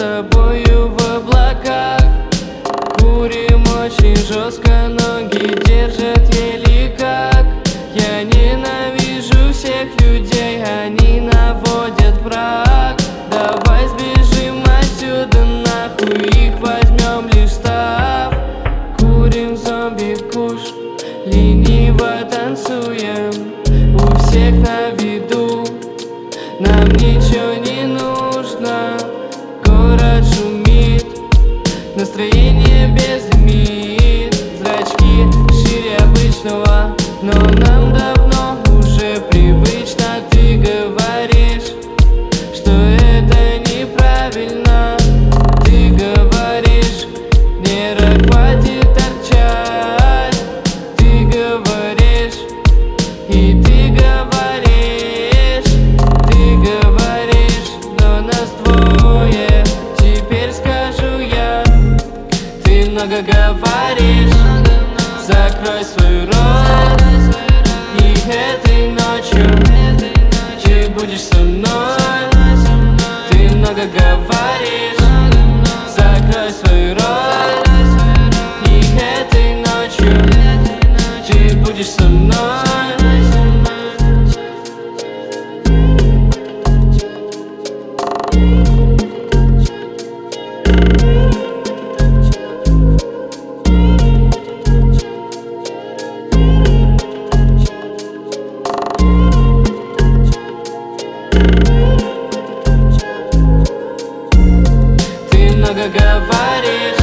тобою в облаках. Курим очень жестко, ноги держат еле как. Я ненавижу всех людей, они наводят брак. Давай сбежим отсюда нахуй, их возьмем лишь став. Курим зомби-куш, лениво танцуем, у всех на виду, нам ничего не нужно. Город шумит, настроение без лимит. Зрачки шире обычного, но нам давно уже привычно. Ты говоришь, что это неправильно. Ты говоришь, не хватит торчать. Ты говоришь, и ты говоришь, но нас двое. Теперь скажу я, ты много говоришь, закрой свой рот. И этой ночью ты будешь со мной. Ты много говоришь, закрой свой рот. И этой ночью ты будешь со мной. Ты много говоришь,